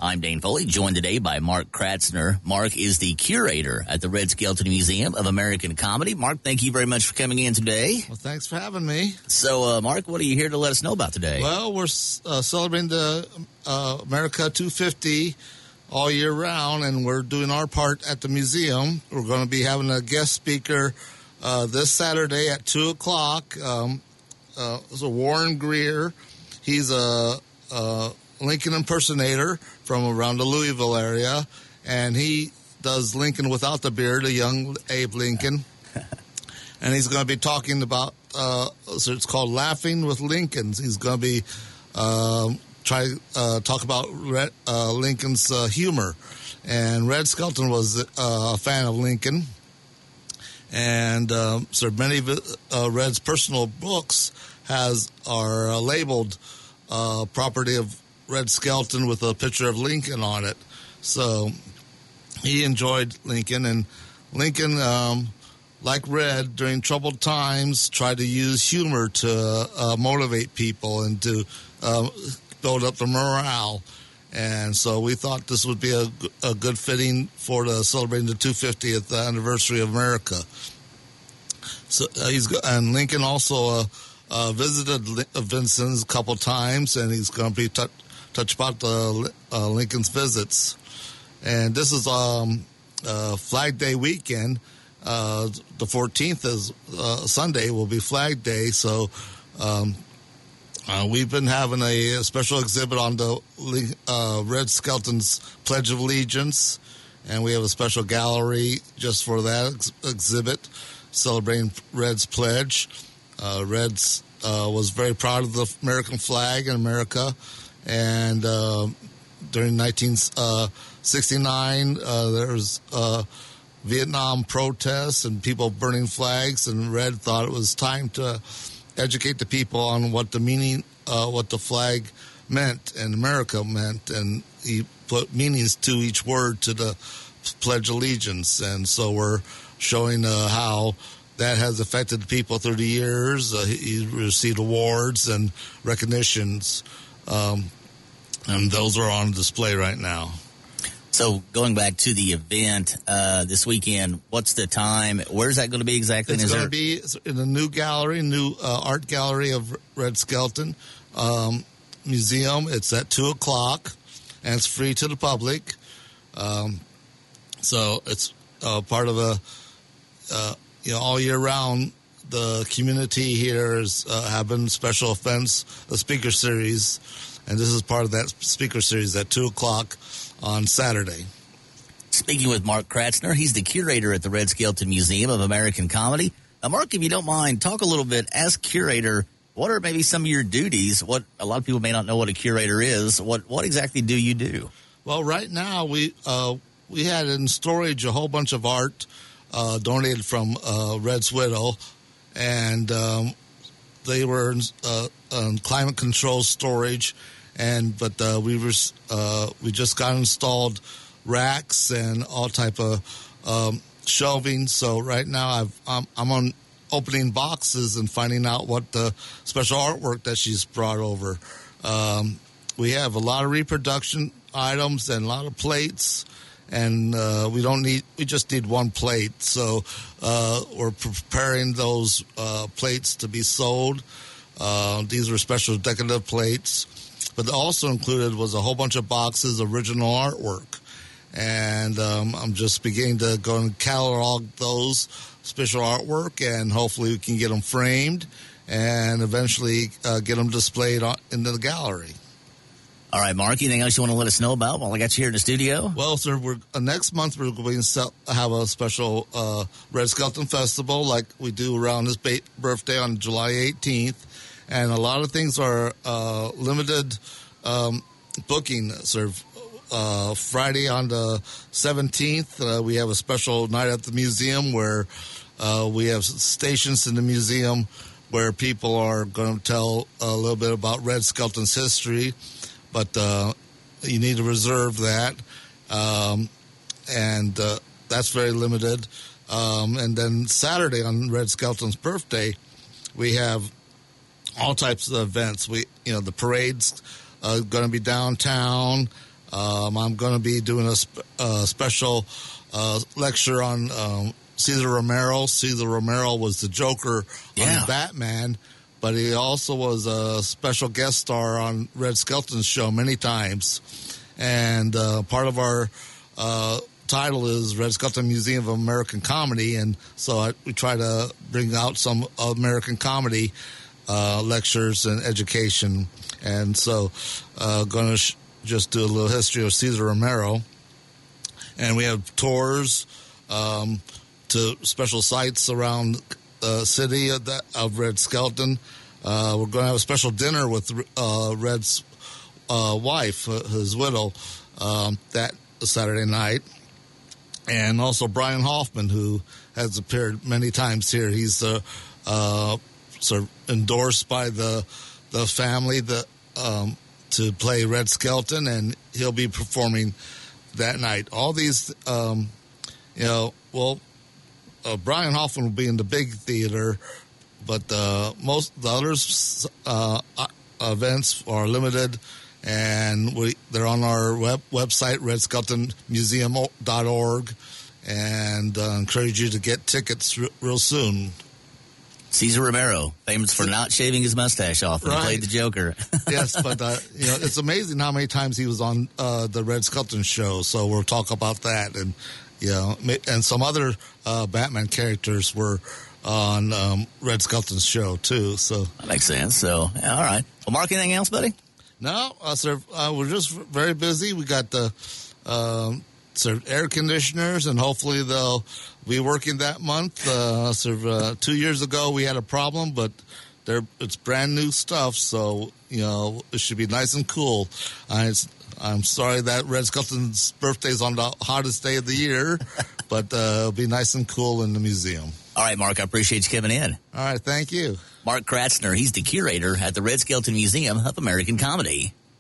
I'm Dane Foley, joined today by Mark Kratzner. Mark is the curator at the Red Skelton Museum of American Comedy. Mark, thank you very much for coming in today. Well, thanks for having me. So, Mark, what are you here to let us know about today? Well, we're celebrating the America 250 all year round, and we're doing our part at the museum. We're going to be having a guest speaker this Saturday at 2 o'clock. It's Warren Greer. He's a Lincoln impersonator from around the Louisville area, and he does Lincoln without the beard, a young Abe Lincoln. And he's going to be talking about, so it's called Laughing with Lincolns. He's going to be talk about Lincoln's humor. And Red Skelton was a fan of Lincoln. And so many of Red's personal books are labeled property of Red Skelton with a picture of Lincoln on it. So he enjoyed Lincoln, and Lincoln, like Red, during troubled times, tried to use humor to motivate people and to build up the morale. And so we thought this would be a good fitting for celebrating the 250th anniversary of America. So and Lincoln also visited Vincennes a couple times, and he's going to be touch about Lincoln's visits. And this is Flag Day weekend. The 14th is Sunday will be Flag Day, so we've been having a special exhibit on the Red Skelton's Pledge of Allegiance, and we have a special gallery just for that exhibit celebrating Red's pledge. Red's was very proud of the American flag in America, and during 1969 there was Vietnam protests and people burning flags, and Red thought it was time to educate the people on what the meaning, what the flag meant and America meant, and he put meanings to each word to the Pledge of Allegiance. And so we're showing how that has affected people through the years. He received awards and recognitions, and those are on display right now. So going back to the event this weekend, what's the time? Where's that going to be exactly? It's going to be in a new gallery, art gallery of Red Skelton Museum. It's at 2 o'clock, and it's free to the public. So it's part of all year round, the community here is having special events, a speaker series, and this is part of that speaker series at 2 o'clock on Saturday. Speaking with Mark Kratzner, he's the curator at the Red Skelton Museum of American Comedy. Now, Mark, if you don't mind, talk a little bit, as curator, what are maybe some of your duties? What a lot of people may not know what a curator is. What exactly do you do? Well, right now we had in storage a whole bunch of art donated from Red's widow, and they were in climate control storage. But we just got installed racks and all type of shelving. So right now I'm on opening boxes and finding out what the special artwork that she's brought over. We have a lot of reproduction items and a lot of plates, and we just need one plate. So we're preparing those plates to be sold. These are special decorative plates. But also included was a whole bunch of boxes of original artwork. And I'm just beginning to go and catalog those special artwork, and hopefully we can get them framed and eventually get them displayed into the gallery. All right, Mark, anything else you want to let us know about while I got you here in the studio? Well, sir, next month we're going to have a special Red Skelton Festival like we do around his birthday on July 18th. And a lot of things are limited booking. Sort of Friday on the 17th, we have a special night at the museum where we have stations in the museum where people are going to tell a little bit about Red Skelton's history. But you need to reserve that. And that's very limited. And then Saturday on Red Skelton's birthday, we have all types of events. The parade's going to be downtown. I'm going to be doing a special lecture on Cesar Romero. Cesar Romero was the Joker on Batman, but he also was a special guest star on Red Skelton's show many times. And part of our title is Red Skelton Museum of American Comedy, and so we try to bring out some American comedy lectures and education. And so going to just do a little history of Cesar Romero. And we have tours to special sites around the city of Red Skelton. We're going to have a special dinner with Red's wife, his widow, that Saturday night. And also Brian Hoffman, who has appeared many times here. He's sort of endorsed by the family to play Red Skelton, and he'll be performing that night. All these, Brian Hoffman will be in the big theater, but most of the others events are limited, and they're on our website, redskeltonmuseum.org, and encourage you to get tickets real soon. Cesar Romero, famous for not shaving his mustache off when he played the Joker. Yes, but it's amazing how many times he was on the Red Skelton show. So we'll talk about that, and and some other Batman characters were on Red Skelton's show too. So that makes sense. So all right. Well, Mark, anything else, buddy? No, sir. We're just very busy. We got the air conditioners, and hopefully they'll be working that month. 2 years ago we had a problem, but it's brand new stuff, so it should be nice and cool. I'm sorry that Red Skelton's birthday is on the hottest day of the year, but it'll be nice and cool in the museum. All right, Mark, I appreciate you coming in. All right, thank you. Mark Kratzner, he's the curator at the Red Skelton Museum of American Comedy.